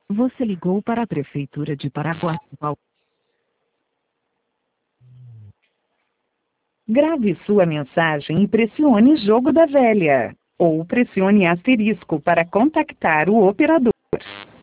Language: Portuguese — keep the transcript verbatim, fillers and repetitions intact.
Você ligou para a Prefeitura de Paraguaçu. Grave sua mensagem e pressione jogo da velha. Ou pressione asterisco para contactar o operador.